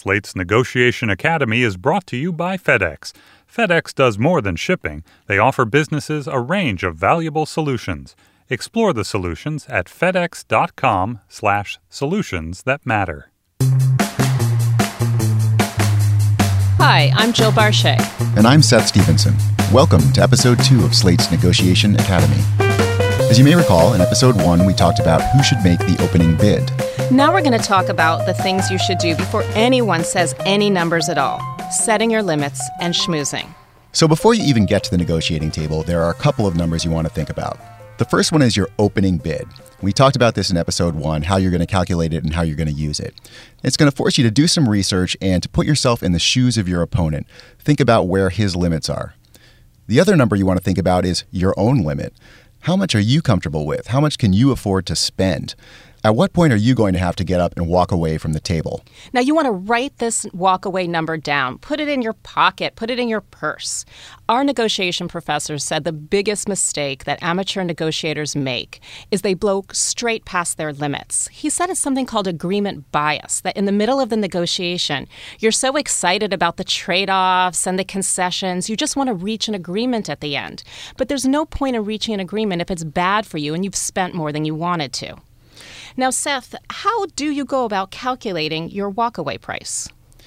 Slate's Negotiation Academy is brought to you by FedEx. FedEx does more than shipping. They offer businesses a range of valuable solutions. Explore the solutions at fedex.com/solutions that matter. Hi, I'm Jill Barchet. And I'm Seth Stevenson. Welcome to Episode 2 of Slate's Negotiation Academy. As you may recall, in Episode 1, we talked about who should make the opening bid. Now we're going to talk about the things you should do before anyone says any numbers at all. Setting your limits and schmoozing. So before you even get to the negotiating table, there are a couple of numbers you want to think about. The first one is your opening bid. We talked about this in Episode 1, how you're going to calculate it and how you're going to use it. It's going to force you to do some research and to put yourself in the shoes of your opponent. Think about where his limits are. The other number you want to think about is your own limit. How much are you comfortable with? How much can you afford to spend? At what point are you going to have to get up and walk away from the table? Now, you want to write this walk-away number down. Put it in your pocket. Put it in your purse. Our negotiation professor said the biggest mistake that amateur negotiators make is they blow straight past their limits. He said it's something called agreement bias, that in the middle of the negotiation, you're so excited about the trade-offs and the concessions, you just want to reach an agreement at the end. But there's no point in reaching an agreement if it's bad for you and you've spent more than you wanted to. Now, Seth, how do you go about calculating your walkaway price?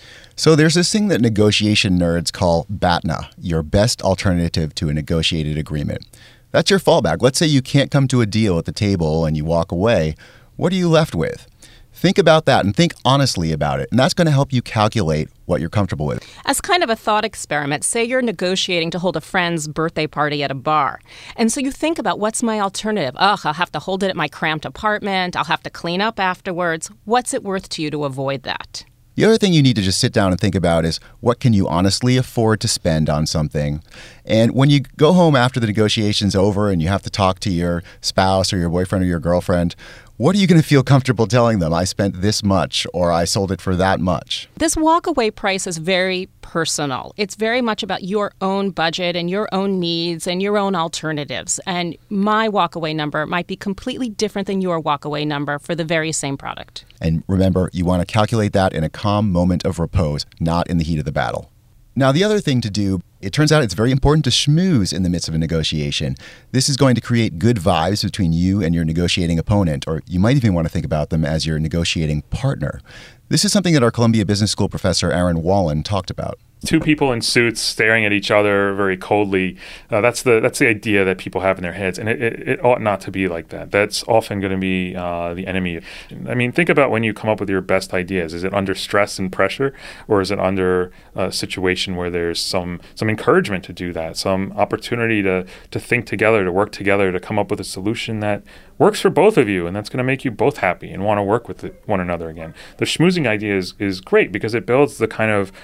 So there's this thing that negotiation nerds call BATNA, your best alternative to a negotiated agreement. That's your fallback. Let's say you can't come to a deal at the table and you walk away. What are you left with? Think about that and think honestly about it. And that's going to help you calculate what you're comfortable with. As kind of a thought experiment, say you're negotiating to hold a friend's birthday party at a bar. And so you think about, what's my alternative? I'll have to hold it at my cramped apartment. I'll have to clean up afterwards. What's it worth to you to avoid that? The other thing you need to just sit down and think about is, what can you honestly afford to spend on something? And when you go home after the negotiation's over and you have to talk to your spouse or your boyfriend or your girlfriend, what are you going to feel comfortable telling them? I spent this much, or I sold it for that much. This walkaway price is very personal. It's very much about your own budget and your own needs and your own alternatives. And my walkaway number might be completely different than your walkaway number for the very same product. And remember, you want to calculate that in a calm moment of repose, not in the heat of the battle. Now, the other thing to do, it turns out it's very important to schmooze in the midst of a negotiation. This is going to create good vibes between you and your negotiating opponent, or you might even want to think about them as your negotiating partner. This is something that our Columbia Business School professor Aaron Wallen talked about. Two people in suits staring at each other very coldly. That's the idea that people have in their heads, and it ought not to be like that. That's often going to be the enemy. I mean, think about when you come up with your best ideas. Is it under stress and pressure, or is it under a situation where there's some encouragement to do that, some opportunity to think together, to work together, to come up with a solution that works for both of you, and that's going to make you both happy and want to work with one another again. The schmoozing idea is great because it builds the kind of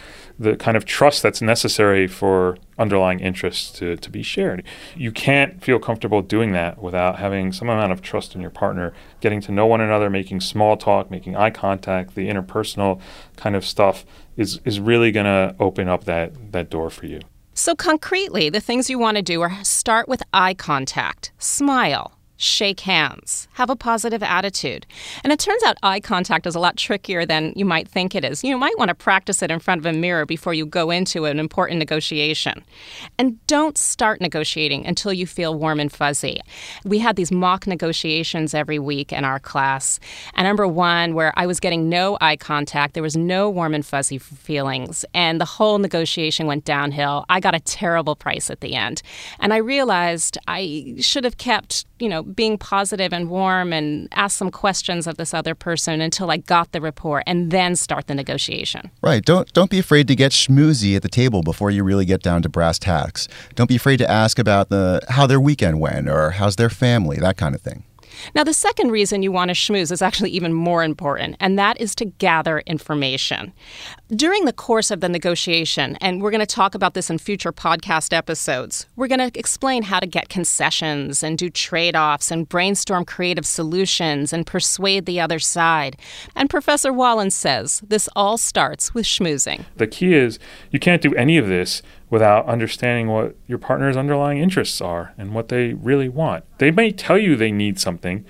trust that's necessary for underlying interests to be shared. You can't feel comfortable doing that without having some amount of trust in your partner, getting to know one another, making small talk, making eye contact. The interpersonal kind of stuff is really going to open up that door for you. So concretely, the things you want to do are start with eye contact, smile, shake hands, have a positive attitude. And it turns out eye contact is a lot trickier than you might think it is. You might want to practice it in front of a mirror before you go into an important negotiation. And don't start negotiating until you feel warm and fuzzy. We had these mock negotiations every week in our class. And I remember one where I was getting no eye contact. There was no warm and fuzzy feelings. And the whole negotiation went downhill. I got a terrible price at the end. And I realized I should have kept, being positive and warm and ask some questions of this other person until I got the rapport and then start the negotiation. Right. Don't be afraid to get schmoozy at the table before you really get down to brass tacks. Don't be afraid to ask about how their weekend went or how's their family, that kind of thing. Now, the second reason you want to schmooze is actually even more important, and that is to gather information. During the course of the negotiation, and we're going to talk about this in future podcast episodes, we're going to explain how to get concessions and do trade-offs and brainstorm creative solutions and persuade the other side. And Professor Wallen says this all starts with schmoozing. The key is you can't do any of this without understanding what your partner's underlying interests are and what they really want. They may tell you they need something,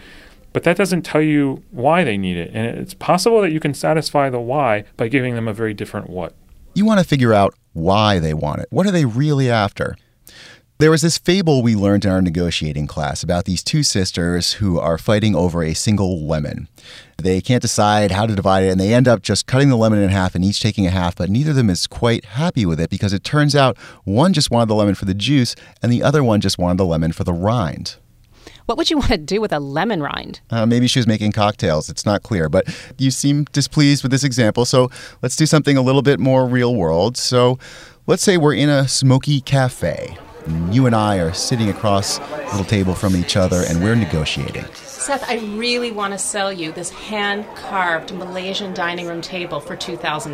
but that doesn't tell you why they need it. And it's possible that you can satisfy the why by giving them a very different what. You want to figure out why they want it. What are they really after? There was this fable we learned in our negotiating class about these two sisters who are fighting over a single lemon. They can't decide how to divide it, and they end up just cutting the lemon in half and each taking a half, but neither of them is quite happy with it because it turns out one just wanted the lemon for the juice and the other one just wanted the lemon for the rind. What would you want to do with a lemon rind? Maybe she was making cocktails. It's not clear, but you seem displeased with this example, so let's do something a little bit more real world. So let's say we're in a smoky cafe. And you and I are sitting across a little table from each other, and we're negotiating. Seth, I really want to sell you this hand-carved Malaysian dining room table for $2,000.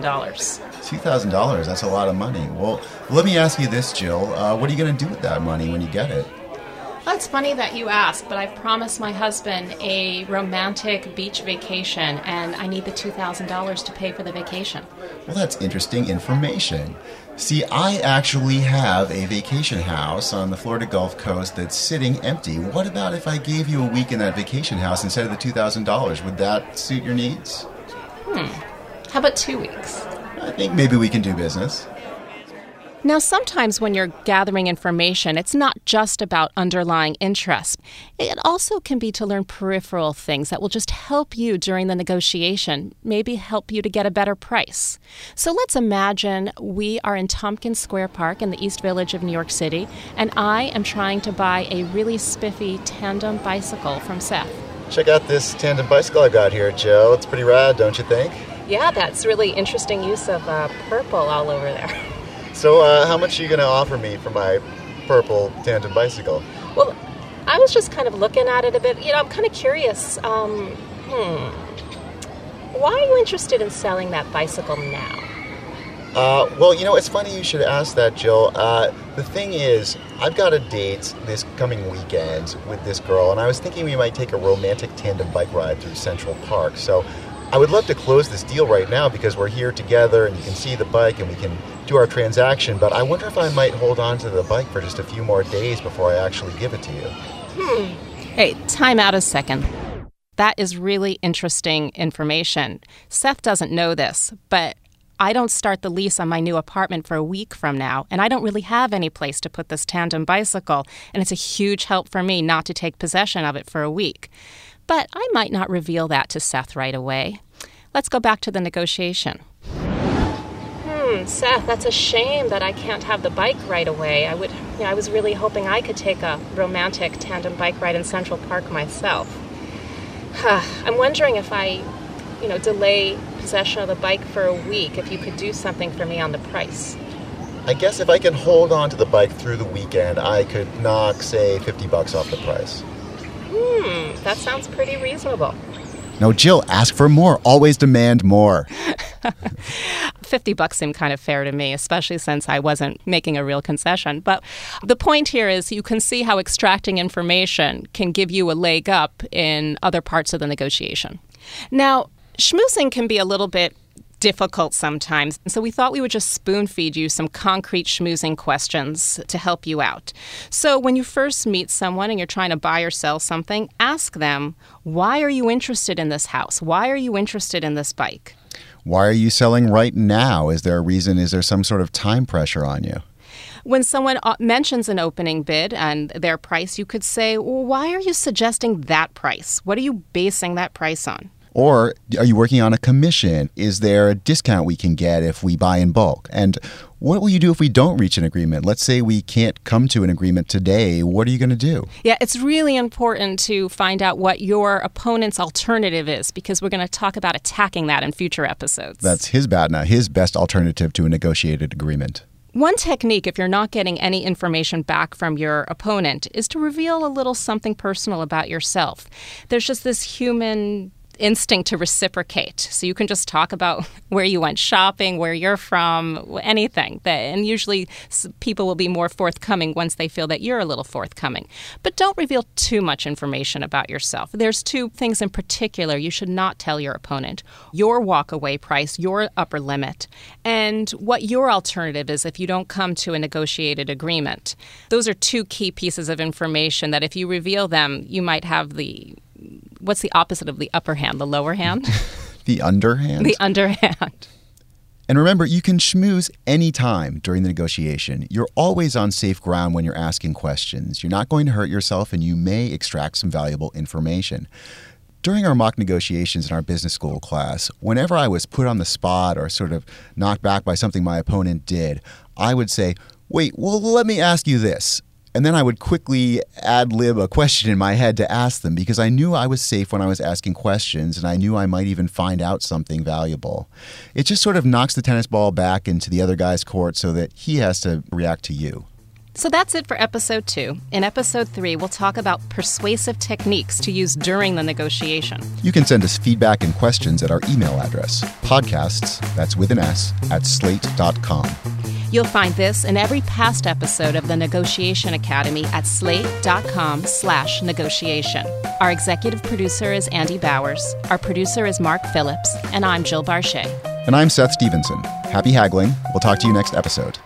$2,000, that's a lot of money. Well, let me ask you this, Jill. What are you going to do with that money when you get it? Well, it's funny that you ask, but I've promised my husband a romantic beach vacation, and I need the $2,000 to pay for the vacation. Well, that's interesting information. See, I actually have a vacation house on the Florida Gulf Coast that's sitting empty. What about if I gave you a week in that vacation house instead of the $2,000? Would that suit your needs? How about 2 weeks? I think maybe we can do business. Now, sometimes when you're gathering information, it's not just about underlying interest. It also can be to learn peripheral things that will just help you during the negotiation, maybe help you to get a better price. So let's imagine we are in Tompkins Square Park in the East Village of New York City, and I am trying to buy a really spiffy tandem bicycle from Seth. Check out this tandem bicycle I've got here, Jill. It's pretty rad, don't you think? Yeah, that's really interesting use of purple all over there. So how much are you going to offer me for my purple tandem bicycle? Well, I was just kind of looking at it a bit. I'm kind of curious. Why are you interested in selling that bicycle now? Well, it's funny you should ask that, Jill. The thing is, I've got a date this coming weekend with this girl, and I was thinking we might take a romantic tandem bike ride through Central Park. So I would love to close this deal right now because we're here together and you can see the bike and we can do our transaction, but I wonder if I might hold on to the bike for just a few more days before I actually give it to you. Hey, time out a second. That is really interesting information. Seth doesn't know this, but I don't start the lease on my new apartment for a week from now, and I don't really have any place to put this tandem bicycle, and it's a huge help for me not to take possession of it for a week. But I might not reveal that to Seth right away. Let's go back to the negotiation. Seth, that's a shame that I can't have the bike right away. I was really hoping I could take a romantic tandem bike ride in Central Park myself. I'm wondering if I, delay possession of the bike for a week, if you could do something for me on the price. I guess if I can hold on to the bike through the weekend, I could knock, say, $50 off the price. That sounds pretty reasonable. No, Jill, ask for more. Always demand more. $50 seemed kind of fair to me, especially since I wasn't making a real concession. But the point here is you can see how extracting information can give you a leg up in other parts of the negotiation. Now, schmoozing can be a little bit difficult sometimes, so we thought we would just spoon feed you some concrete schmoozing questions to help you out. So when you first meet someone and you're trying to buy or sell something, ask them, why are you interested in this house? Why are you interested in this bike? Why are you selling right now? Is there a reason? Is there some sort of time pressure on you? When someone mentions an opening bid and their price, you could say, well, why are you suggesting that price? What are you basing that price on? Or are you working on a commission? Is there a discount we can get if we buy in bulk? And what will you do if we don't reach an agreement? Let's say we can't come to an agreement today. What are you going to do? Yeah, it's really important to find out what your opponent's alternative is because we're going to talk about attacking that in future episodes. That's his best alternative to a negotiated agreement. One technique, if you're not getting any information back from your opponent, is to reveal a little something personal about yourself. There's just this human instinct to reciprocate. So you can just talk about where you went shopping, where you're from, anything. And usually people will be more forthcoming once they feel that you're a little forthcoming. But don't reveal too much information about yourself. There's two things in particular you should not tell your opponent. Your walkaway price, your upper limit, and what your alternative is if you don't come to a negotiated agreement. Those are two key pieces of information that if you reveal them, you might have the what's the opposite of the upper hand? The lower hand? The underhand? The underhand. And remember, you can schmooze any time during the negotiation. You're always on safe ground when you're asking questions. You're not going to hurt yourself, and you may extract some valuable information. During our mock negotiations in our business school class, whenever I was put on the spot or sort of knocked back by something my opponent did, I would say, wait, well, let me ask you this. And then I would quickly ad-lib a question in my head to ask them because I knew I was safe when I was asking questions, and I knew I might even find out something valuable. It just sort of knocks the tennis ball back into the other guy's court so that he has to react to you. So that's it for episode 2. In episode 3, we'll talk about persuasive techniques to use during the negotiation. You can send us feedback and questions at our email address, podcasts, that's with an S, @slate.com. You'll find this and every past episode of the Negotiation Academy at slate.com/negotiation. Our executive producer is Andy Bowers. Our producer is Mark Phillips. And I'm Jill Barchet. And I'm Seth Stevenson. Happy haggling. We'll talk to you next episode.